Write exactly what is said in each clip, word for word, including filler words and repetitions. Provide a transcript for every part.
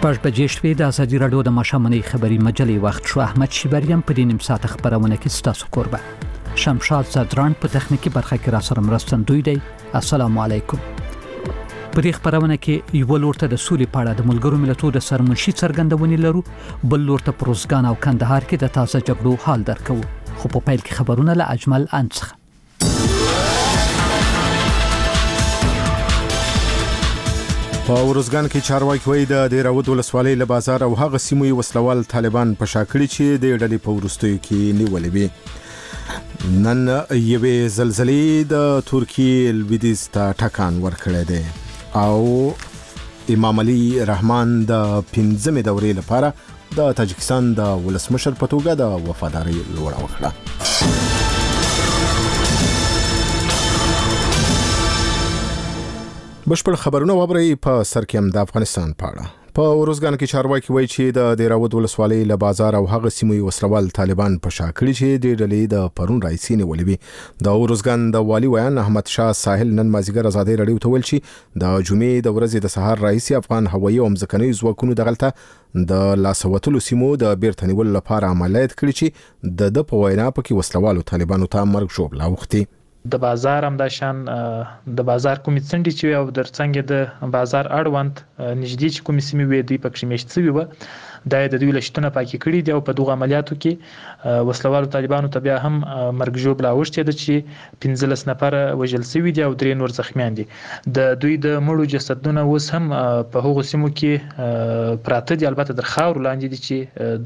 شپږ بجې شوې د ازادي راډیو د ماشوماني خبري مجلې وخت شو. احمد شیبریان په دې نیم ساعت خبرونه کې ستاسو کوربه. شمشاد زدران په تخنیکی برخه کې را سره مرستندوی دی. السلام علیکم. په دې خبرونه کې یو لورته د سولې په اړه د ملګرو ملتونو د سرمنشي څرګندونې لرو، بل لورته پروزګان او کندهار کې د تازه جګړو حال درکو. خو په پیل کې خبرونه له اجمل انڅخه. په ورزګان کې چارواکي وایي د دیراود ولسوالۍ له بازار او هغه سیمو وسلوال طالبان په شاکړي چې د ډلې په ورستیو کې نیولې وي. نن یوې زلزلې د ترکیې لویدیځ ته ټکان ورکړی دی او امام علي رحمان د پنځمې دورې لپاره د تاجکستان د ولسمشر په توګه د وفادارۍ لوړه وکړه. بشپړ خبرونه وبري په سرکیم د افغانستان په اړه. په ورزګان کې چارواکي وایي چې د دیراود ولسوالۍ له بازار او هغه سیمو وسلوال طالبان په شاکړي چې د ډلې د پرون راځي نیولې وي. د ورزګان د والي ویان احمد شاه ساحل نن مازیګر ازادي راډیو ته ویل چې د جمعې د ورځې د سهار راځي افغان هوایي او ځمکني ځواکونو دغلطه د لاسوتلو سیمو د بیرته نیولو لپاره عملیات کړي چې د د په وینا پکې وسلوالو طالبانو ته مرګ ژوبله اوختي. د بازار هم د شان د بازار کومې څنډې چې او درڅنګ د بازار اړوند نږدې چې کومې سیمې وې دوی پکې مشت شوی و د د دوی لشتونه پاکي کړي دی او په دغه عملیاتو کې وسلوالو طالبانو ته بیا هم مرګ ژوبله اوښتې ده چې پنځلس نفر وژل شوي دي او درې نور زخمیان دي. د دوی د مړو جسدونه اوس هم په هغو سیمو کې پراته دي، البته در خاورو لاندې دي چې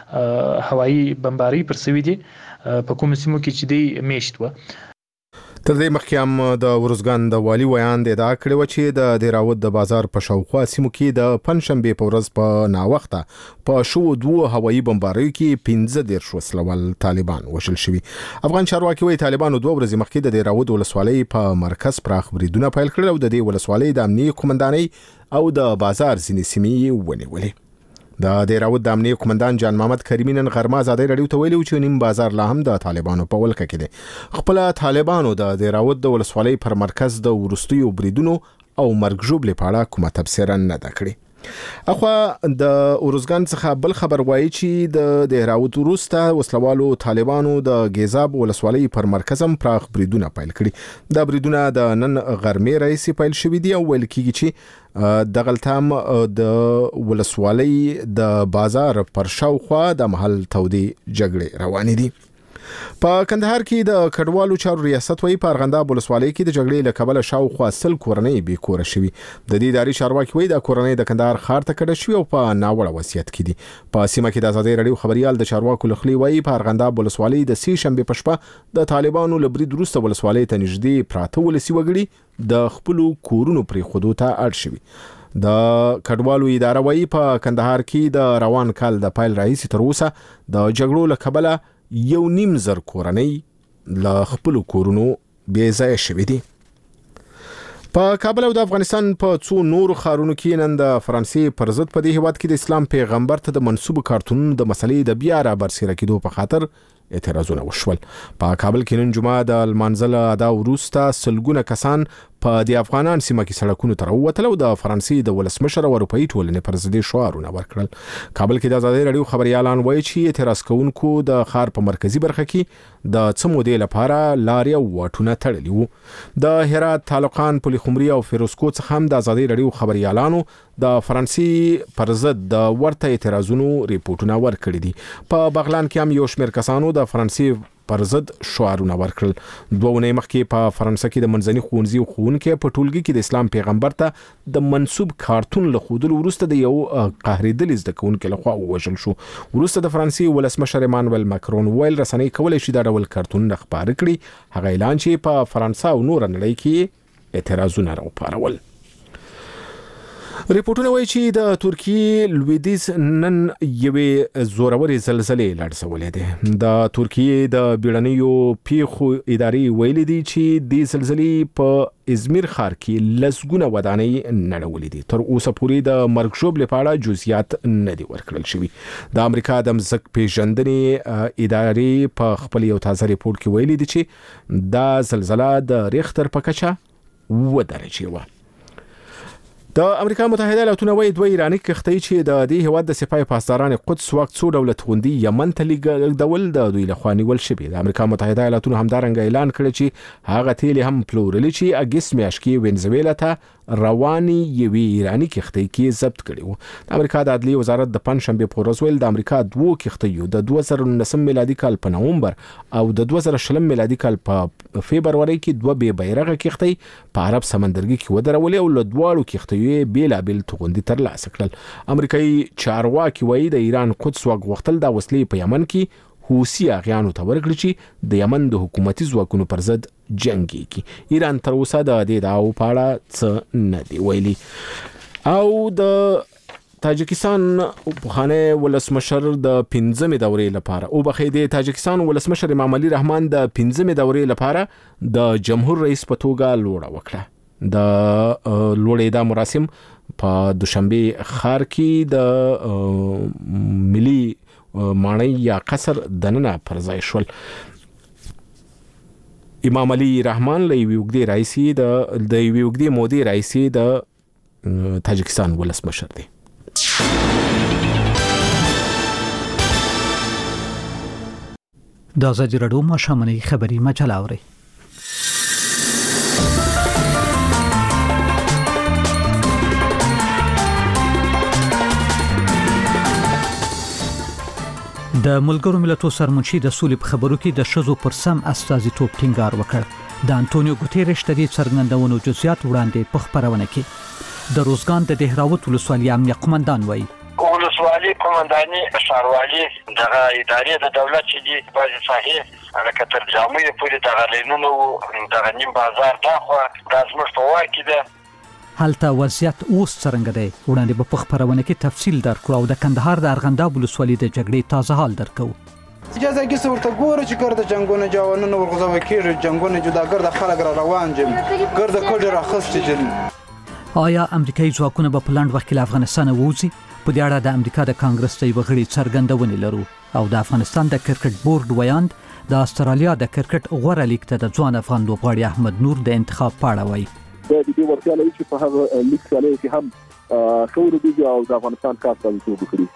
د هوایي بمبارۍ پر شوي دي په کومو سیمو کې چې دوی میشت و. تر دې مخکې هم د ورزګان د والي ویان د ادعا کړی و چې د دیراود د بازار په شاوخوا سیمو کې د پنځشنبه په ورځ په ناوخته په شو دوه هوایي بمباریو کې پنځه دېرش وسلوال طالبان وژل شوي. افغان چارواکي وایي طالبانو دوه ورځې مخکې د دیراود ولسوالۍ په مرکز پراخ بریدونه پیل کړل او د دې ولسوالۍ د امنیي قومندانۍ او د بازار ځینې سیمې ونیولې. د دیراود د امنیي قومندان جان محمد کریمي نن غرمه ازادي راډیو ته ویلي چې نیم بازار لا هم د طالبانو په ولکه کې دی. خپل طالبانو د دیراود د ولسوالۍ پر مرکز د ورستیو بریدونو او مرګ ژوبلې په اړه کومه تبصره نه ده کړې. اخوا د ورزګان څخه بل خبر وایي چې د دیراود وروسته وسلوالو طالبانو د ګیزاب ولسوالۍ پر مرکز هم پراخ بریدونه پیل کړي. دا بریدونه د نن غرمې راځي پیل شوي دي او ویل کېږي چې دغلتام د ولسوالۍ د بازار پر شاوخوا د محل تودي جګړې روانې دي. په کندهار کې د کډوالو چارو ریاست وایي په ارغنداب ولسوالۍ کې د جګړې له کبله شاوخوا سل کورنۍ بې کوره شوي. د دې ادارې چارواکي وایي د کورنۍ د کندهار ښار ته کډه شوي او په ناوړه وضعیت کې دي. په سیمه کې د ازادي راډیو خبريال د چارواکو له خولې وایي په ارغنداب ولسوالۍ د سې شنبې په شپه د طالبانو له برید وروسته ولسوالۍ ته نږدې پراته ولسي وګړي د خپل کورونو پرېښودو ته اړ شوي. د کډوالو اداره وایي په کندهار کې د روان کال د پیل راهیسې تر اوسه د جګړو له کبله یو نیم زر کورنۍ له خپل کورونو بې ځایه شوي دي. په کابل او د افغانستان په څو نورو ښارونو کې نن د فرانسې پر ضد په دې هیواد کې د اسلام پیغمبر ته د منسوب کارتونونو د مسلې د بیا را برسېره کېدو په خاطر اعتراضونه وشول. په کابل کې نن جمعه د لمانځه ادا وروسته سلګونه کسان په د افغانان سیمه کې سړکونو ته راووتل او د فرانسې د ولسمشر او اروپایي ټولنې پر ضد شعارونه ورکړل. کابل کې د ازادي راډیو خبريالان وایي چې اعتراض کوونکو د ښار په مرکزي برخه کې د څه مودې لپاره لارې او واټونه تړلي وو. د هرات، تعلقان، پلخمري او فیروزکوه څخه هم د ازادي راډیو خبريالانو د فرانسې پر ضد د ورته اعتراضونو ریپورتونه ورکړي دي. په بغلان کې هم یو شمېر کسانو د فرانسې پر ضد شعارونه ورکړل. دوه ونې مخکې په فرانسه کې د منځني ښوونځي ښوونکي په ټولګي کې د اسلام پیغمبر ته د منسوب کارتون له ښودلو وروسته د یو قهرېدلي زده کوونکي لخوا ووژل شو. وروسته د فرانسې ولسمشر ایمانویل ماکرون ویل رسنۍ کولی شي دا ډول کارتونونه خپاره کړي. هغه اعلان چې په فرانسه او نور نړۍ کې اعتراضونه راوپارول. ریپورتونه وایي چې د ترکیې لویدیځ نن یوې زورورې زلزلې لړزولې ده. د ترکیې د بیړنیو پیښو ادارې ویلي دي چې د زلزلې په ازمیر ښار کې لسګونه ودانۍ نړولې دي. تر اوسه پورې د مرګ ژوبلې په اړه جزئیات نه دي ورکړل شوي. د امریکا د ځمکې پیژندنې ادارې په خپل یو تازه ریپورت کې ویلي دي چې دا زلزله د ریختر په کچه و درجې وه. د امریکا متحده ایالاتونو وایي دوه ایراني کښتۍ چې د دې هیواد د سپاه پاسداران قدس واک څو ډول توغندي یمن ته لیږدول د دوی لخوا نیول شوي. د امریکا متحده ایالاتونو همدارنګه اعلان کړی چې هغه تیل هم پلورلي چې اګست میاشت کې وینزویلا ته رواني یوې ایراني کښتۍ کې ضبط کړي وو. د امریکا د عدلیې وزارت د پنځشنبه په ورځ ویل د امریکا دوه کښتیو د دوه زره نولس میلادي کال په نومبر او د دوه زره شل میلادي کال په فبرवरी کې دوه بې بیرغه کښتۍ په عرب سمندرګي کې ودرولې او له دواړو کښتیو بیلابل توغندي ترلاسه کړل. امریکایي چارواکي وایي د ایران قدس واک غوښتل د وسلې په یمن کې حوثي اغیانو ته ورکړي چې د یمن د حکومتي ځواکونو پر ضد جنګي. ایران تر اوسه د دې دعوو په اړه څه نه دی ویلي. او د تاجکستان پخوانی ولسمشر د پنځمې دورې لپاره او بخې د تاجکستان ولسمشر امام علي رحمان د پنځمې دورې لپاره د جمهور رئیس په توګه لوړه وکړه. د لوړې دا مراسم په دوشنبه خار کې د ملي ماڼۍ یا قصر دننه پر ځای شول. امام علي رحمان له یوې اوږدې رئیسي د د یوې اوږدې مودې رئیسي د تاجکستان ولسمشر دی. د ازادي راډیو ماشومنۍ خبري مجله اوري. د ملګرو ملتونو سرمنشي د سولې په خبرو کې د شذو پر سم استازیتوب ټینګار وکړ. د انټونیو ګوتيريش د دې څرګندونو جزئیات وړاندې په خبرونه کې د روزګان د دهراوت ولسوالۍ امنیه قومندان وایي ولسوالۍ قومنداني ښاروالي دغه ادارې د دولت چې دی بعضې ساحې هغه تر جامعې پورې دغه لینونه وو دغه نیم بازار دا خو دا زموږ په واک کې ده. هلته وضعیت اوس څرنګه دی وړاندې په خبرونه کې تفصیل درکړو او د کندهار د ارغنداب ولسوالۍ د جګړې تازه حال درکو. اجازه کې څورته ګوره چې ګرد جنگونه جوانونه ورغځو کېږي جنگونه جداګرد خلک را روان دي ګرد کډ راخست دي. آیا امریکایي ځواکونه په پلاند وخت کې افغانستان ووځي؟ په دې اړه د امریکا د کانګرس د وغړي څرګندونې لرو او د افغانستان د کرکټ بورډ ویاند د استرالیا د کرکټ غوړه لیګ ته د ځوان افغان لوبغاړي احمد نور د انتخاب پاړه وایي. د دې ورته لوي چې په هغه لیګ کې چې هم شور دي او د افغانستان کار کوي څه وکړي.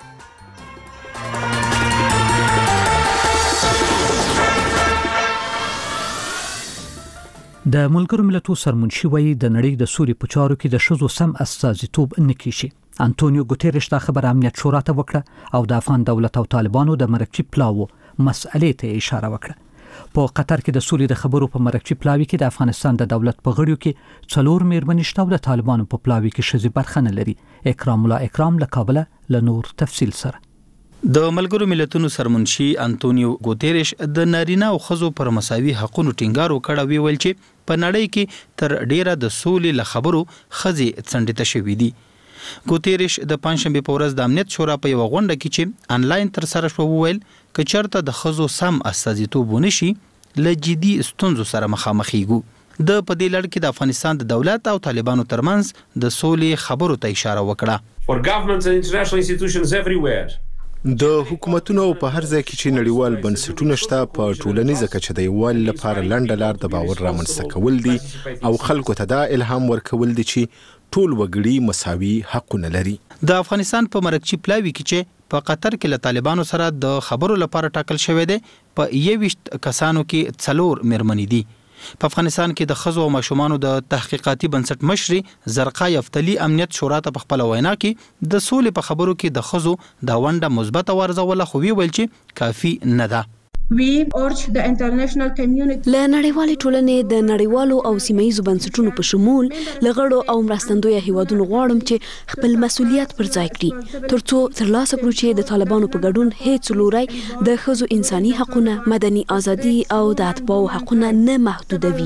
د ملګرو ملتونو سرمنشي وایي د نړۍ د سولې په چارو کې د شذو سم استازیتوب نه کیږي. انټونیو ګوتيريش دا خبر امنیت شورا ته وکړه او د افغان دولت او طالبانو د مرکزي پلاوو مسئلې ته اشاره وکړه. په قطر کې د سولې د خبرو په مرکزي پلاوي کې د افغانستان د دولت په غړیو کې څلور میرمنې شته او د طالبانو په پلاوي کې ښځې برخه نه لري. اکرام الله اکرام له کابل له نور تفصیل سره. د ملګرو ملتونو سرمنشي انټونیو ګوتيريش د نارینه او ښځو پر مساوي حقوقو ټینګار وکړ او ویل چې په نړۍ کې تر ډیره د سولې له خبرو ښځې څنډې ته شوې دي. ګوتيريش د پنځشنبه په ورځ د امنیت شورا په یو غونډه کې چې انلاین تر سره شو ویل ک چرته د ښځو سم استازیتوب ونشي له جدي ستونزو سره مخامخېږو. د په دې لړ کې د افغانستان د دولت او طالبانو ترمنځ د سولې خبرو ته اشاره وکړه. For governments and international institutions everywhere د حکومتونو په هر ځای کې چې نړیوال بنسټونه شته په ټولنیزه کچه د یووالي لپاره لنډه لار د باور رامنځته کول دي او خلکو ته دا الهام ورکول دي چې ټول وګړي مساوي حقونه لري. د افغانستان په مرکزي پلاوي کې چې په قطر کې له طالبانو سره د خبرو لپاره ټاکل شوی دی په یوویشت کسانو کې څلور میرمنې دي. په افغانستان کې د ښځو او ماشومانو د تحقیقاتي بنسټ مشري زرقا یفتلی امنیت شورا ته په خپل وینا کې د سولې په خبرو کې د ښځو د ونډه مثبت ورزول خو وی ویل چې کافي نه ده. We urge the international community له نړیوالې ټولنې د نړیوالو او سیمه‌ییزو بنسټونو په شمول لغړو او مرستندویه هیوادونو غواړم چې خپل مسؤلیت پر ځای کړي ترڅو ترلاسه کړو چې د طالبانو په ګډون هیڅ لوري د ښځو انساني حقوقونه، مدني ازادي او د اتباعو حقوقونه نه محدودوي.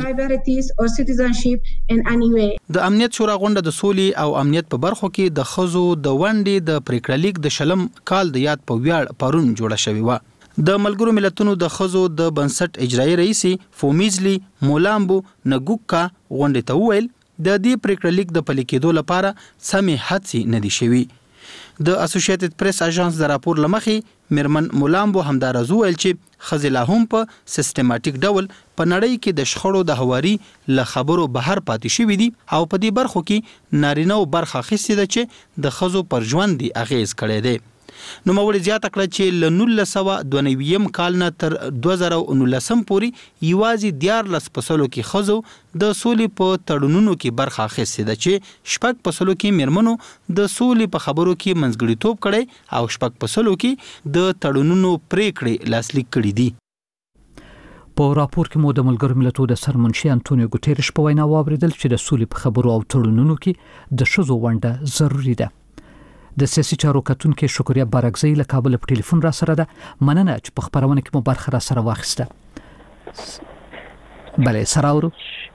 د امنیت شورا غونډه د سولې او امنیت په برخو کې د ښځو د ونډې د پریکړه لیک د شلم کال د یاد په ویاړ پرون جوړه شوې و. د ملګرو ملتونو د ښځو د بنسټ اجرایي رئیس فومیزلی مولامبو نګوکا غونډې ته وویل د دې پریکړه لیک د پلي کېدو لپاره سمې هڅې نه دي شوي. د اسوسییټډ پریس اژانس د راپور لمخې میرمن مولامبو همدارز ویل چې ښځې لا هم په سیستماتیک ډول په نړۍ کې د شخړو د هواري له خبرو بهر پاتې شوي دي او په دې برخو کې نارینه‌و برخه اخیستې ده چې د ښځو پر ژوند یې اغیز کړی دی. نو موري زیاته کړه چې له نولس سوه دوه نوي کال نه تر دوه زره نولس پورې یوازې دیارلس په سلو کې ښځو د سولې په تړونونو کې برخه اخیستې ده چې شپږ په سلو کې میرمنو د سولې په خبرو کې منځګړیتوب کړی او شپږ په سلو کې د تړونونو پریکړې لاسلیک کړي دي. په راپور کې مو د ملګرو ملتونو د سرمنشي انټونیو ګوتيريش په وینا واوریدل چې د سولې په خبرو او تړونونو کې د ښځو ونډه ضروری ده. د سیاسي چارو کتونکو شکریا بارګزی له کابل په ټلیفون را سره ده. مننه چې په خبرونه کې مو برخه را سره واخیسته. بله سراورو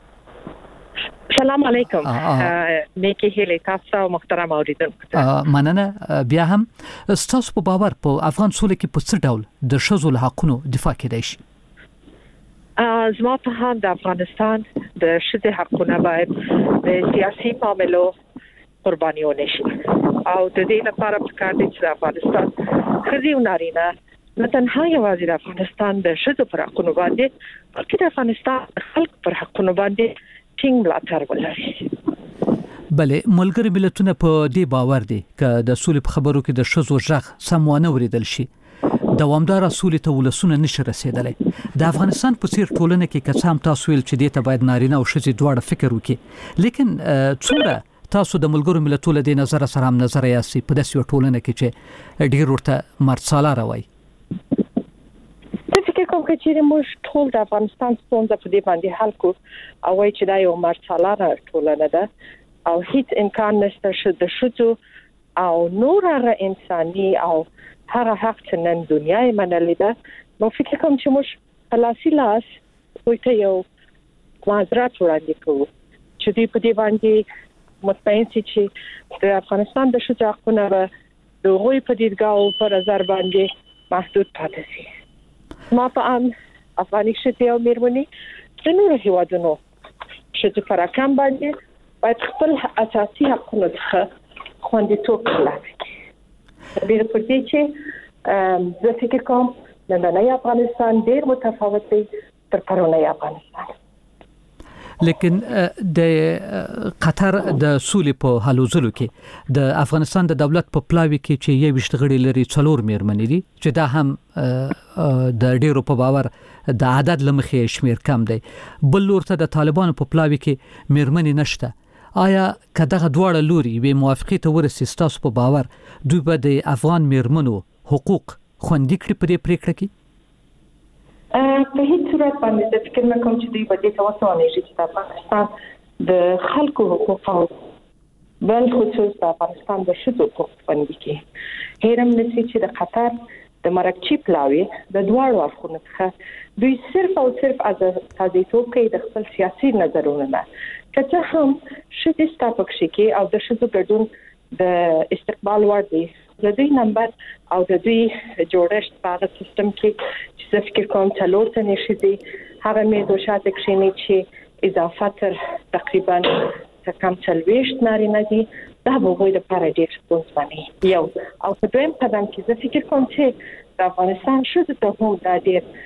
سلام علیکم. نیکی هیله تاسو محترم اوریدونکو. مننه بیا هم تاسو په باور په افغان سولې کې په څه ډول د ښځو له حقونو دفاع کېدای شي؟ زما په هم د افغانستان د ښځو حقونه باید د سیاسي معاملو قرباني ونه شي او د دې لپاره پکار دي چې د افغانستان ښځې او نارینه نه تنها یوازې د افغانستان د ښځو پر حقونو باندې بلکې د افغانستان خلک پر حقونو باندې ټینګ ملاتړ ولري. بله ملګري ملتونه په دې باور دي چې د سولې په خبرو کې د ښځو غږ سم ونه اوریدل شي دوامدار سولې ته ولسونه نشي رسیدلی. د افغانستان په څیر ټولنه کې که هم تاسو ویل چې دې ته باید نارینه او ښځې دواړه فکر وکړي لیکن څومره تاسو د ملګرو ملتونو د نظر سره هم نظر یاستئ په داسې ټولنه کې چې ډیر ورته مرساله وای؟ زه فکر کوم چې موږ ټول د افغانستان ستونزه په دې باندې حل کو او وایي چې دا یو مرساله ټولنه ده او هیڅ امکان نشته چې د ښځو او نور هغه انساني او هغه حق چې نن دنیا یې منلې ده. نو فکر کوم چې موږ په لاسي لاس وایي یو معذرت وړاندې کوو چې دې په دې باندې مطمئن سي چې د افغانستان د ښځو حقونه به د هغوی په دیدګاو پر نظر باندې محدود پاتې شي. ما په ام افغاني ښځې او میرمنې د نورو هیوادونو ښځو پر حقم باندې باید خپل اساسي حقونه څخه خوندیتوب ترلاسه کړي. بیا په دې چې زه فکر کوم نننی افغانستان ډېر متفاوت دی تر پرونی افغانستان. لیکن د قطر د سولې په حلوزلو کې د افغانستان د دولت په پلاوي کې چې یو وشت غړي لري څلور میرمنې دي چې دا هم د ډیرو په باور د عدد لمخې شمیر کم دی. بل لور ته د طالبانو په پلاوي کې میرمنې نشته. آیا کداغه دواړه لوري به موافقه ته ورسي تاسو په باور دوی به د افغان میرمنو حقوق خوندي کړي په دې پریکړه کې؟ په هیڅ صورت باندې د فکر نه کوم چې دوی په دې توسعه نشي چې د افغانستان د خلکو حقوق او بل خصوص د افغانستان د ښځو حقوق باندې کې هیرم نشي چې د قطر د مرکچی پلاوی د دواړو اړخونو څخه دوی صرف او صرف از تازیتوب کوي د خپل سیاسي نظرونو نه که هم ښځې ستاپکشي کې او د ښځو ګډون د استقبال وړ دی د دوی نمبر او د دوی جوړښت په هغه سیستم کې چې زه فکر کوم څلور تنې ښځې هغه مې د شاته کښیني چې اضافه تر تقریبا کم څلوېښت نارینه دي دا به هغوی دپاره ډېر ستونزمن یو او په دویم قدم کې زه فکر کوم چې د افغانستان ښځو ته هم دا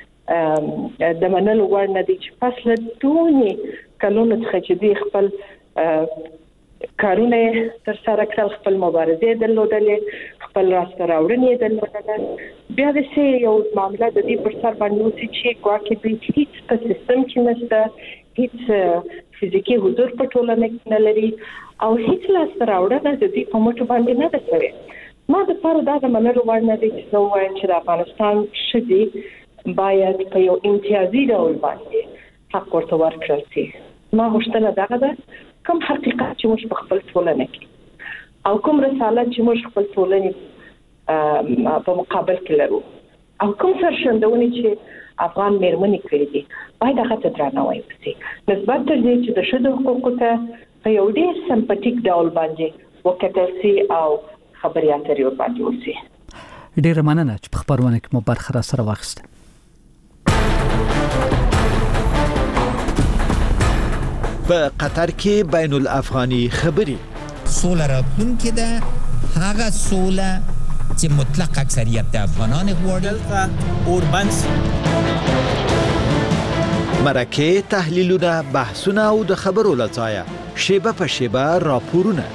ډېر د منلو وړ نه دی چې پس له دونې کلونو څخه چې دوی خپل کارونه تر سره کړل خپل مبارزې درلودلې خپل راسته راوړنې درلودلې بیا د سې یو معامله د دې پر سر باندې اوسي چې ګواکې دوی هیڅ په سیستم کې نشته هیڅ فزیکي حضور په ټولنه کې نه لري او هیڅ لاسته راوړنه د دې په مټو باندې نه ده شوې. ما دپاره دا د منلو وړ نه دی چې زه ووایم چې د افغانستان ښځې باید په یو امتیازي ډول باندې حق ورته ورکړل شي. ما غوښتنه دغه ده کوم حقیقت چې موږ په خپل ټولنه کې او کوم رسالت چې موږ خپل ټولنې په مقابل کې لرو او کوم سرښندونې چې افغان میرمنې کړې دي باید هغه ته درناوی وشي نسبت تر دې چې د ښځو حقوقو ته په یو ډېر سمپټیک ډول باندې وکتل شي او خبرې اترې ورباندې وشي. ډېره مننه چې په خپرونه کې مو برخه را سره واخیسته. په قطر کې بین الافغاني خبري سوله راتلونکې ده هغه سوله چې مطلق اکثریت د افغانان غواړي دلته اوربنس مرکه تحلیلونه بحثونه او د خبرو لڅایه شیبه په شیبه راپورونه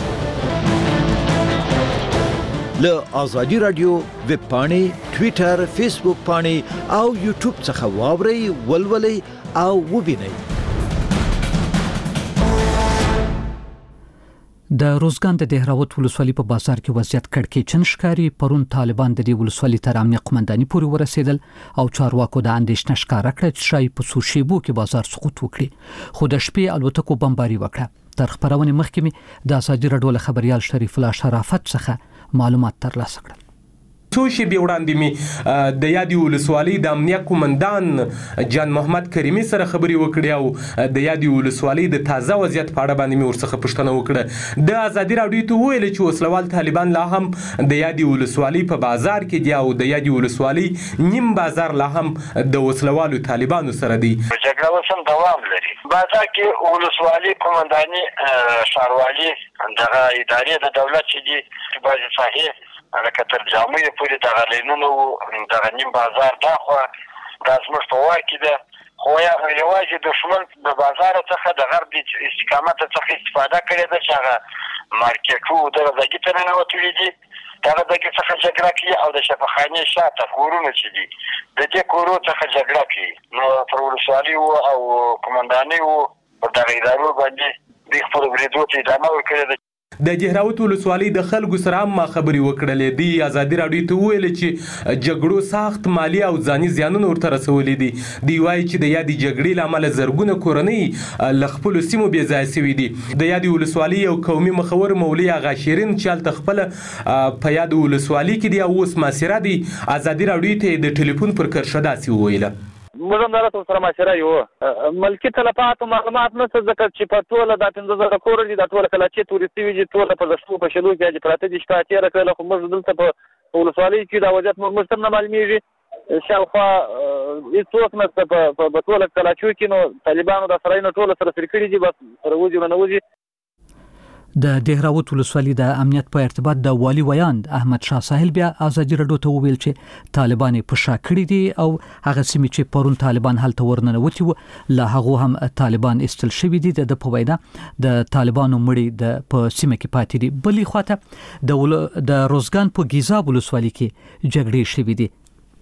له آزادی رادیو ویب پاڼې ټوئیټر فیسبوک پاڼې او یوټیوب څخه واورئ ولولئ او وبینئ. د روزګان د دهراوت ولسوالۍ په بازار کې وضعیت کړکېچن ښکاري. پرون طالبان د دې ولسوالۍ تر امنیه قومنداني پورې ورسېدل او چارواکو د اندېښنه ښکاره کړه چې شاید په څو شیبو کې بازار سقوط وکړي، خو د شپې الوتکو بمباري وکړه. تر خبرونې مخکې مې د ازادي راډیو له خبريال شریف الله شرافت څخه معلومات ترلاسه کړل. څو شېبې وړاندې مې د یادې ولسوالۍ د امنیه قومندان جان محمد کریمي سره خبرې وکړې او د یادې ولسوالۍ د تازه وضعیت په اړه باندې مې ورڅخه پوښتنه وکړه. د ازادي راډیو ته وویل چې وسلوال طالبان لا هم د یادې ولسوالۍ په بازار کې دي او د یادې ولسوالۍ نیم بازار لا هم د وسلوالو طالبانو سره دی. جګړه اوس هم دوام لري. بازار کې ولسوالۍ قومنداني ښاروالي دغه ادارې د دولت چې دي بعضې ساحې لکه تر جامع پورې دغه لینونه وو، دغه نیم بازار دا خوا دا زموږ په واک کې ده، خو یوازې دښمن د بازار څخه د غرب استقامت څخه استفاده کړې ده چې هغه مارکېټو دغه ځایګي ته ننوتلي دي، دغه ځایګي څخه جګړه کوي او د شفاخانې شاته کورونه چې دي د دې کورو څخه جګړه کوي. نو پر ولسوالي وو او قومندانۍ وو پر دغه ادارو باندې دوی خپلو بریدو ته ادامه ورکړې ده. د دهراوت ولسوالۍ د خلکو سره هم ما خبرې وکړلې. دی ازادي راډیو ته وویل چې جګړو سخت مالی او ځاني زیانونه ورته رسولي دي. دی وایي چې د یادې جګړې له امله زرګونه کورنۍ له خپلو سیمو بې ځایه سوي دي. د یادې ولسوالۍ یو قومي مخور مولوي اغا شیرین چې هلته خپله په یادې ولسوالۍ کې دی او اوس محاصره دی، ازادي راډیو ته یې د ټلیفون پر کرښه داسې وویله. موږ هم دلته سره معاشره یو ملکي تلفات او معلومات نشته ځکه چې په ټوله دا پنځه زره کور دي، دا ټوله کلاچې تورستي وي، ټوله په دشتو په شلو کې چې پراته دي شپه تېره کړله، خو موږ دلته په ولسوالۍ کې دا وضعیت موږ ته نه معلومیږي. شاوخوا هېڅوک نشته په ټوله کلاچو کې، نو طالبانو دا سرایونه ټوله سره سري کړي دي، بس سره وځي او ننوځي. د دهراوت ولسوالۍ د امنیت په ارتباط د والي ویاند احمد شاه ساحل بیا ازادي راډیو ته وویل چې طالبان په شا کړی دي او هغه سیمې چې پرون طالبان هلته ورننوتي وو له هغه هم طالبان استل شوی دي. د په وینا د طالبانو مړي د په سیمه کې پاتې دي. بلې خواته د د روزګان په ګیزاب ولسوالۍ کې جګړې شوې دي.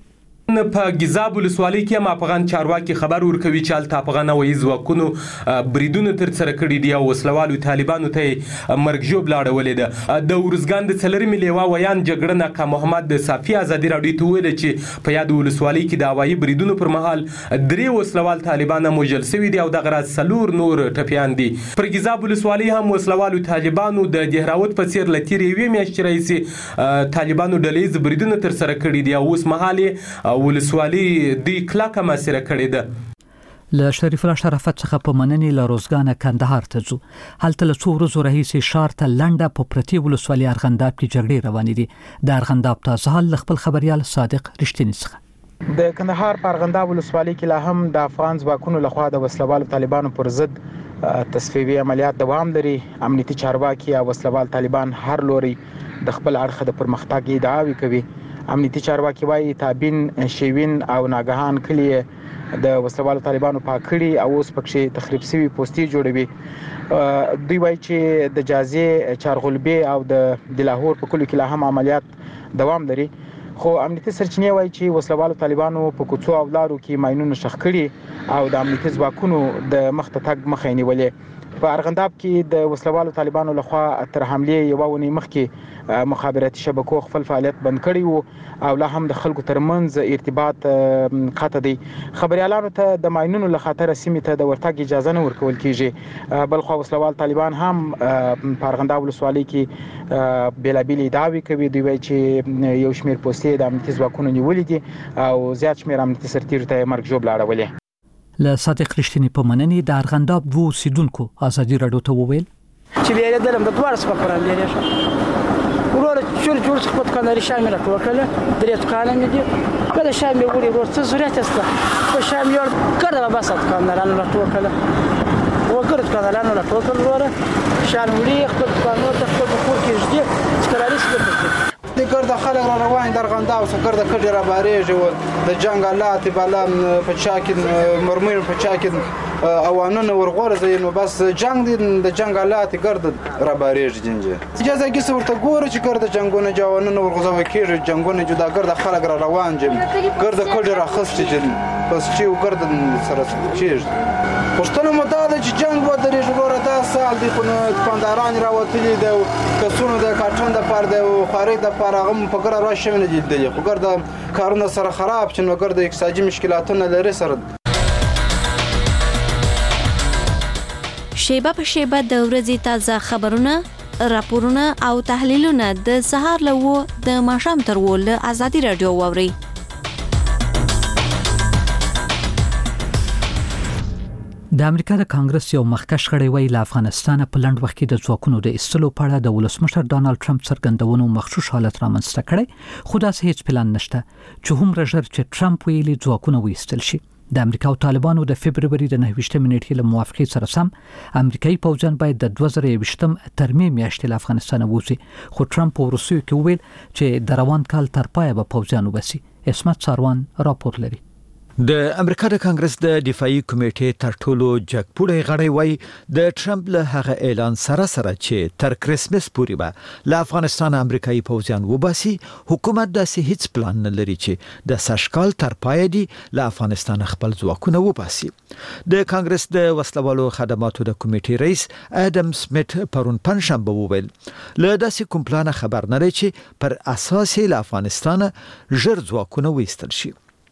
په ګیزاب ولسوالۍ کې هم افغان چارواکي خبر ورکوي چې هلته افغان هوایي ځواکونو بریدونه ترسره کړي دي او وسلوالو طالبانو ته مرګ ژوبله اړولې ده. د ارزګان د څلرمې لیوه ویان جګړن اکا محمد د صافي ازادي راډیو ته وویل چې په یاد ولسوالۍ کې د هوایي بریدونو پر مهال درې وسلوال طالبان هم وژل شوي دي او دغه راز څلور نور ټپیان دي. پر ګیزاب ولسوالۍ هم وسلوالو طالبانو د دهراوت په څېر له تېرې یوې میاشتې راهیسې طالبانو ډلهییز بریدونه ترسره کړي دي او اوس مهال ولسوالۍ دی کلکه محاصره کړې ده. له شریف الله شرافت څخه په مننې له روزګانه کندهار ته ځو. هلته له څو ورځو راهیسې ښار ته لنډه په پرتې ولسوالۍ ارغنداب کې جګړې روانې دي. د ارغنداب تازه حال له خپل خبريال صادق رښتینی څخه د کندهار په ارغنداب ولسوالۍ کې لا هم د افغان ځواکونو لخوا د وسلوالو طالبانو پر ضد تصفیوي عملیات دوام لري. امنیتي چارواکي او وسلوال طالبان هر لوري د خپل اړخ د پرمختګ ادعاوې کوي. امنیتي چارواکي وايي تابین، شیوین او ناګهان کلی د وسلوالو طالبانو پاکړي او اوس پکې تخریب شوی پوسټي جوړوي. دوی وايي چې د جازې، چارغلبي او د لاهور په کلو کې لا هم عملیات دوام لري، خو امنیتي سرچینې وايي چې وسلوالو طالبانو په کوڅو او لارو کې ماینونه شخ کړي او د امنیتي ځواکونو د مخ ته تګ مخه نیولې. په ارغنداب کې د وسلوالو طالبانو لخوا تر حمله یو ونی مخکې مخابراتي شبکو خپل فعالیت بند کړی وو او لا هم د خلکو ترمنځ ارتباط قطع دی. خبريالانو ته د ماینونو له خطر سیمې ته د ورتګ اجازه نه ورکول کیږي. بل خو وسلوال طالبان هم په ارغنداب ولسوالۍ کې بیلابیل ادعاوې کوي. دوی وایي چې یو شمېر پوستې د امنیتي ځواکونو نیولې دي او زیات شمېر امنیتي سرتیرو ته مرګ ژوبله اړولې. له صادق رښتینی په مننې د ارغنداب دوه اوسیدونکو ازادي راډیو ته وویل چې بیا دلم د دوار څخه پران لري شه ورور چور چور څخه په کاناري شامل راټوکله درې کاله مې دي کله شامل وړي ورور څه ضرورت است په شامل یو کړه بس ات کانارانو راټوکله وګورت کانارانو راټوکله ورور شامل وړي خپل قانون ته خپل کور کې ځي چې کلاري څه د ګرد خلک را روان در غندا او ګرد کډه را باریږي او د جنگالات بالا په چاکین مرمر په چاکین اوانونه ورغورځي نو بس جنگ د جنگالات ګرد را باریږي جنجه اجازه کې څورته ګوره چې ګرد جنگونه جوانونه ورغځوي کېږي جنگونه جدا ګرد خلک را روان جم ګرد کډه را خسته جن بس چې ګرد سره کېږي پښتنه مداله چې جنگ و درې جوړه دا سال دی په پانداران راوتلي د کسونو د کاټن د پاره د خارې د پاره غم په ګره راشه نه دي دی خو ګرد کارونه سره خراب چې نو ګرد اقتصادي مشکلاتونه لري سره شیبه په شیبه د ورځې تازه خبرونه راپورونه او تحلیلونه د سهار له و د ماښام تر و له ازادي رادیو واوري د امریکا د کانګرس یو مخکښ غړی وی له افغانستان په لند وخت کې د ځواکونو د استلو په اړه د ولسمشر ډانلډ ټرمپ څرګندونو مخشوش حالت رامنځته کړی خو داسې هیڅ پلان نشته چې هومره ژر چې ټرمپ ویلي ځواکونه وایستل شي د امریکا او طالبانو د فبرवरी د نهه ویشتمې نیټې له موافقې سره سم امریکایي پوځیان باید د دوه زره یوویشتم ترمیم میاشتې له افغانستان ووځي خو ټرمپ په وروستیو کې وویل چې د روان کال تر پایه به پوځیان وباسي. اسمت ساروان راپور لري. د امریکا د کانګرس د دفاعي کمیټې تر ټولو جګپوړی غړی وای د ټرمپ له هغه اعلان سره سره چې تر کریسمس پورې به له افغانستان امریکایي پوځیان وباسي حکومت داسې هیڅ پلان نه لري چې د سشکال تر پای دی له افغانستان خپل ځواکونه وباسي. د کانګرس د وسلوالو خدماتو د کمیټې رئیس ادم سمیت پرون پنځشنبه وویل له داسې کوم پلان خبر نه لري چې پر اساس له افغانستان ژر ځواکونه وایستل شي.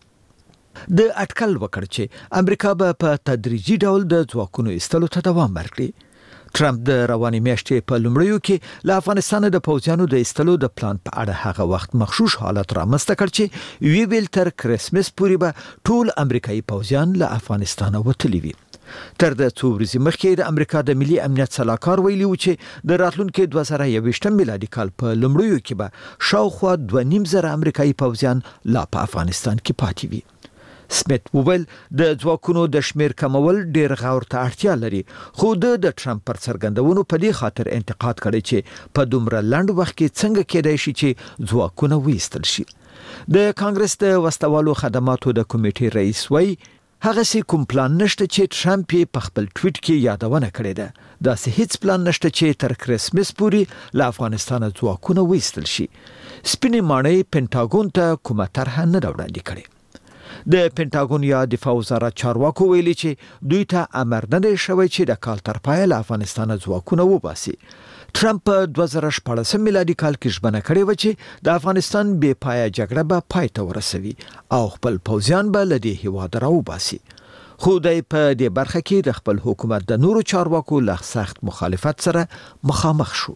د اټکل وکړ چې امریکا به په تدریجي ډول د ځواکونو ایستلو ته دوام ورکړي. ټرمپ د رواني میاشتې په لومړیو کې له افغانستان د پوځیانو د ایستلو د پلان په اړه هغه وخت مخشوش حالت رامنځته کړ چې وی ویل تر کریسمس پورې به ټول امریکایي پوځیان له افغانستان وتلي وي. تر د څو ورځې مخکې د امریکا د ملي امنیت سلاکار ویلي و چې د راتلونکي دوه زره یوویشتم میلادي کال په لومړیو کې به شاوخوا دوه نیم زره امریکایي پوځیان لا په افغانستان کې پاتې وي. سمیت وویل د ځواکونو د شمیر کمول ډیر غور ته اړتیا لري خو د ټرمپ پر څرګندونو په دې خاطر انتقاد کړي چې په دومره لنډ وخت کې څنګه کېدای شي چې ځواکونه وایستل شي. د کانګرس د وسلوالو خدماتو د کمیټې رئیس وای هغه سي کوم پلان نشته چې ټرمپ په خپل ټویټ کې یادونه کړې ده. دا سه هیڅ پلان نشته چې تر کریسمس پورې له افغانستان ځواکونه وایستل شي. سپینې ماڼۍ پینټاګون ته کومه طرح نه وړاندې کړې. د پینټاګون یا دفاع وزارت چارواکو ویلي چې دوی ته امر نه دی شوی چې د کال تر پایه له افغانستان ځواکونه وباسي. ټرمپ په دوه زره شپږ میلادي کال کې ژمنه کړې و چې د افغانستان بې پایه جګړه به پای ته ورسوي او خپل پوځیان به له دې هیواده راوباسي. خو دای په دې برخه کې د خپل حکومت د نورو چارواکو له سخت مخالفت سره مخامخ شو.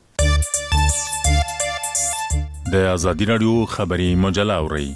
د ازادي رادیو خبري مجله اوري.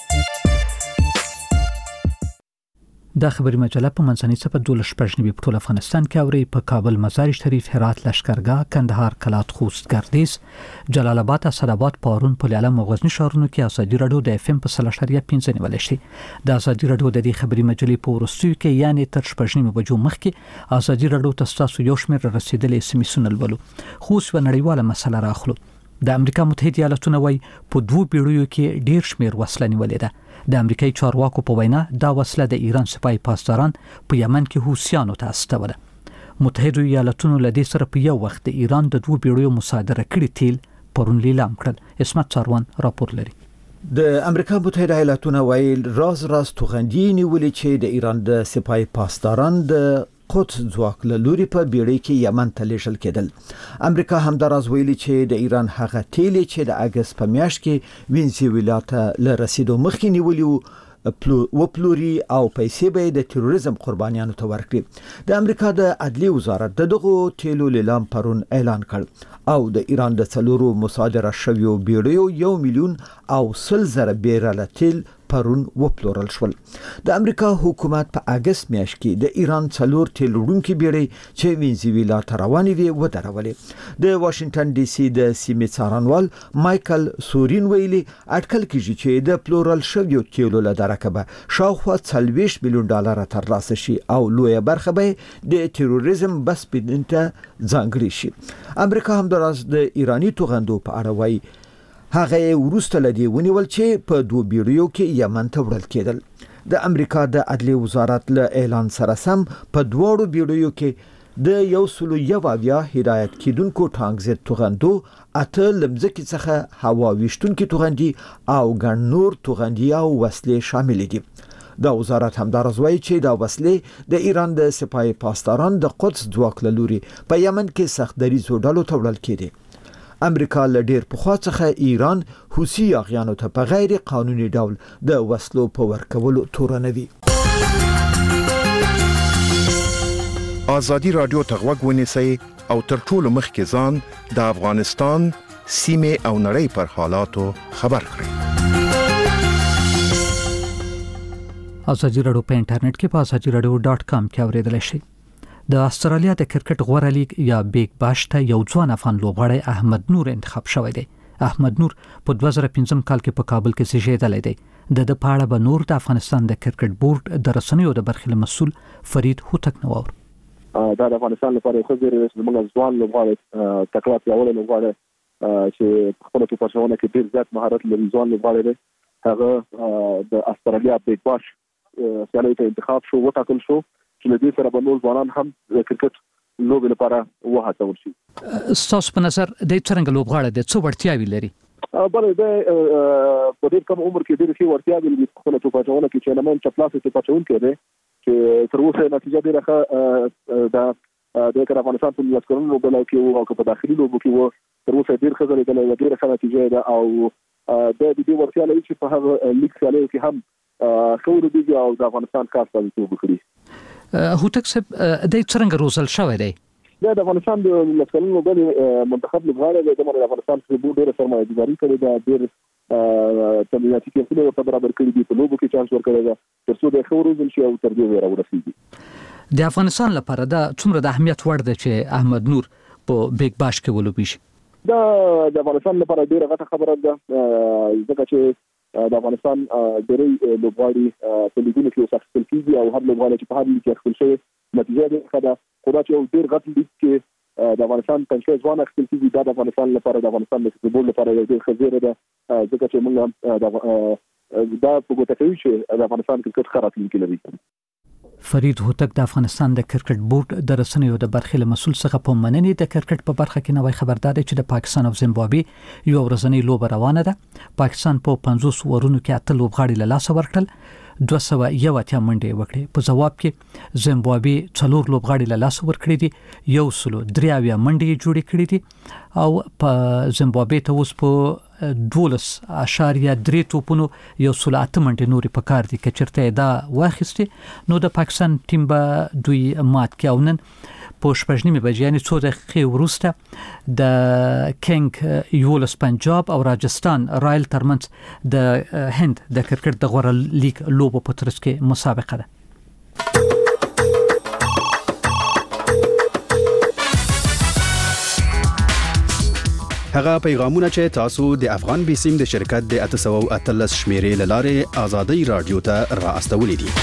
دا خبري مجله په منځنۍ صفه دولس شپږنیمې په ټول افغانستان کې اوري په کابل، مزار شریف، هرات، لشکرګاه، کندهار، کلات، خوست، ګردیز، جلال آباد، اسداباد، پارون، پلعلم او غزنی ښارونو کې ازادي رادیو د اف ام په صفر اشاریه پنځه نیول شي. د ازادي رادیو د دې خبري مجلې په ورستیو کې یعنی تر شپږنیمې بجو مخکې ازادي رادیو تاسو یو شمېر رسیدلې سیمې ولولو. خو اوس و نړیواله مسله راخلو. د امریکا متحده ایالاتونو وای په دوه پیړیو کې ډیر شمېر وسله نیولې ده. د امریکایي چارواکو په وینا دا وسله د ایران سپای پاسداران په یمن کې حوثیانو ته استوله. متحده ایالاتونو له دې سره په یو وخت د ایران د دوه پیړیو مصادره کړي تیل پرون لیلام کړل. اسمت ساروان راپور لري. د امریکا متحده ایالاتونو ویل راز راز توغندي نیولې چې د ایران د سپای پاسداران د قدس ځواک له لوري په بیړۍ کې یمن ته لیږل کېدل. امریکا همداراز ویلي چې د ایران هغه تیل چې د اګست په میاشت کې وینزویلا ته له رسیدو مخکې نیولي و پلوري او پیسې به د تروریزم قربانیانو ته ورکړي. د امریکا د عدلیې وزارت دغه تیلو لیلام پرون اعلان کړ او د ایران د څلورو مصادره شویو بیړیو یو میلیون او سل زره بیرل تیل پرون وپلورل شول. د امریکا حکومت په اګست میاشت کې د ایران څلور تیل وړونکي بیړۍ چې وینزویلا ته روانې وي ودرولې. د واشنگټن ډي سي د سیمې څارنوال مایکل سورین ویلي اټکل کیږي چې د پلورل شویو تیلو له درکبه شاوخوا څلوېښت میلیون ډالر ترلاسه شي او لویه برخه به د تروریزم بس پینته ځانګړي شي. امریکا همداراز د ایرانی توغندو په اړه وایي هغه وروسته لدی ونیول چې په دوه بیړیو کې یمن ته وړل کېدل. د امریکا د عدلیې وزارت له اعلان سره سم په دواړو بیړیو کې د یو سلو یو اویا هدایت کیدونکو ټانک ضد توغندو، اته لمځکې څخه هوا ویشتونکي توغندي او ګڼ نور توغندي او وسلې شامل دي. دا وزارت همدارس وایي چې دا وسلې د ایران د سپاه پاسداران د قدس ځواک له لوري په یمن کې سخت دریځو ډلو ته وړل کېدي. امریکا له ډیر پخوا څخه ایران حوثي اغیانو ته په غیر قانوني ډول د وسلو په ورکولو تورنوي. آزادی رادیو ته غوږ ونیسئ او تر ټولو مخکې ځان د افغانستان سیمې او نړۍ پر حالاتو خبر کړئ. آزادی رادیو په انټرنیټ کې په آزادی رادیو ډاټ کام کې اوریدلای شئ. د استرالیا د کرکټ غوره لیگ یا بیگ باش ته یو ځوان افغان لوبغاړی احمد نور انتخاب شوی دی. احمد نور په دوه زره پنځم کال کې په کابل کې زیږیدلی دی. د د پاړه به نور د افغانستان د کرکټ بورډ د رسنیو د برخې مسؤل فرید هوتک نو دا د افغانستان لپاره یو ښه زیری دی. موږ ځوان لوبغاړی تکړه پیاوړی لوبغاړی چې په خپله توپچونه کې ډېر زیات مهارت لري ځوان لوبغاړی دی. هغه د استرالیا بیگ باش سیالیو ته انتخاب شو، وټاکل شو چې له دې سره به نور ځوانان هم د کرکټ لوبې لپاره وهڅول شي. ستاسو په نظر د څرنګه لوبغاړی دی څه وړتیاوې لري؟ بله د په ډېر کم عمر کې ډېرې ښې وړتیاوې لري. په خپله توپچونه کې چې لمن چپلاسې توپچونکی دی چې تر اوسه نتیجه ډېره ښه ده. د افغانستان په نولس کلنو لوبډلو کې او په داخلي لوبو کې و تر اوسه ډېر ښه ځلېدلی وه، ډېره ښه نتیجه ده او د دې وړتیا لري چې په هغه لیګ سیالیو کې هم ښه ولوبېږي او د افغانستان ښه استازیتوب وکړي. هوتک صاحب دی څرنګه روزل شوی دی؟ دا د افغانستان د نولس کلنو لوبډلې منتخب لوبغاړی دی. دمره د افغانستان په ډېره سرمایه‌ګذاري کړې ده، ډېر تمریناتي کیمپونه ورته برابر کړي دي، په لوبو کې چانس ورکړی ده تر څو د ښه وروزل شي او تر دې راورسېږي. د افغانستان لپاره دا څومره د اهمیت وړ ده چې احمد نور په بیگ باش کې ولوبېږي؟ دا د افغانستان لپاره ډېره غټه خبره ده ځکه چې د افغانستان ډېری لوبغاړي په لیګونو کې اوس اخیستل کېږي او هر لوبغاړی چې په هر لیګ کې اخیستل شوی نتیجه ډېره ښه ده. خو دا چې یو ډېر غټ لیګ کې د افغانستان پنځه ځوان اخیستل کېږي دا د افغانستان لپاره د افغانستان د فوټبال لپاره یو ډېر ښه زیری ده ځکه چې موږ دا په ګوته کوي چې د افغانستان کرکټ ښه راتلونکی لري. فرید هوتک د افغانستان د کرکټ بورډ د رسنیو د برخې مسؤل څخه په مننې د کرکټ په برخه کې نوې خبردار دی چې د پاکستان او زیمبابوې یو ورځنۍ لوبه روانه ده. پاکستان په پنځوس ورونو کې اته لوبغاړي له لاسه ورکړل، دوه سوه یو اتیا منډې وکړې. په جواب کې زیمبابوې څلور لوبغاړي له لاسه ورکړي دي، یو سلو درې اویا منډې جوړې کړې دي او په زیمبابوې ته اوس په دولس اشاریه درې توپونو یو سل اته منټې نورې په کار دي. که چېرته دا واخیستې نو د پاکستان ټیم به دوی مات کړي او نن په شپږ نیمې بجې یعنې څو دقیقې وروسته د کینګ یولس پنجاب او راجستان رایل ترمنځ د هند د کرکټ د غوره لیګ لوبو په ترڅ کې مسابقه ده. هغه پیغامونه چې تاسو د افغان بیسیم د شرکت د اته سوه او اتلس شمیرې لاره آزادی رادیو ته را استولې دي.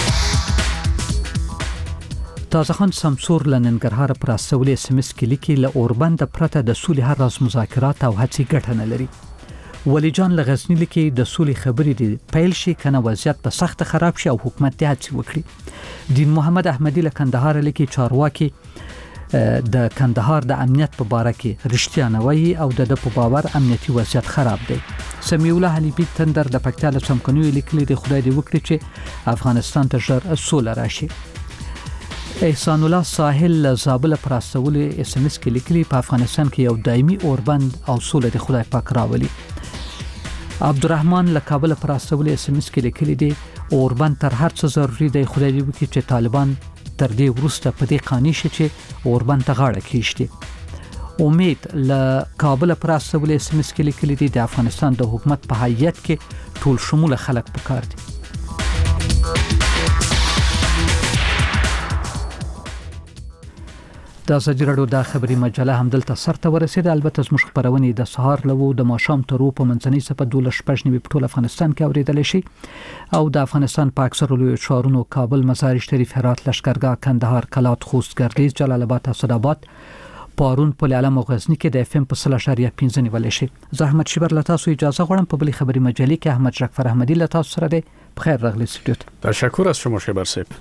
تازه خان سمسور لننګرهار پر استولې اس ام اس کې لیکي له اوربند پرته د سولې هر راز مذاکرات او هڅې ګټه نه لري. ولی جان لغزنی لیکي د سولې خبرې دي پیل شي کنه وضعیت په سخت خراب شي او حکومت دې هڅې وکړي. دین محمد احمدی له کندهار لیکي چارواکي د کندهار د امنیت په باره کې رښتیا نه وایي او د په باور امنیتي وضعیت خراب دی. سمیع الله حلیبی تندر د پکتیا له څمکنیو لیکلي دی خدای دې وکړي چې افغانستان ته ژر سوله راشي. احسان الله ساحل زابل پر استولې اس ام اس کې لیکلي په افغانستان کې یو دایمي اوربند او سوله د خدای پاک راولي. عبدالرحمن له کابل پر استولې اس ام اس کې لیکلي دی اوربند تر هر څه ضروري دی خدای دې وکړي چې طالبان تر دې وروسته په دې قانې شي چې اوربند ته غاړه کېږدي. امید له کابل پر استولې اس ام اس کې لیکلي دی د افغانستان د حکومت په هیئت کې ټول شموله خلک پکار دي. د آزادي راډیو د خبري مجله هم دلته سرته ورسېده. البته زموږ خبرونه د سهار لوو د ماښام تر په منځنۍ سپه دوله شپږ نیمې په ټول افغانستان کې اوریدل شي او د افغانستان په اکثر لوی ښارونو کابل، مزار شریف، هرات، لشکرګاه، کندهار، کلات، خوست، ګردیز، جلال آباد، اسداباد پارون په لاله مغزنی کې د اف ام په صله شریعه پنځه نیول شي. زه احمد شیبر له تاسو اجازه غواړم په بلې خبري مجلې کې احمد شکفر احمدی له تاسو سره دی. بخیر راغلی سټډیو ته. تشکر از شما شیبر صاحب.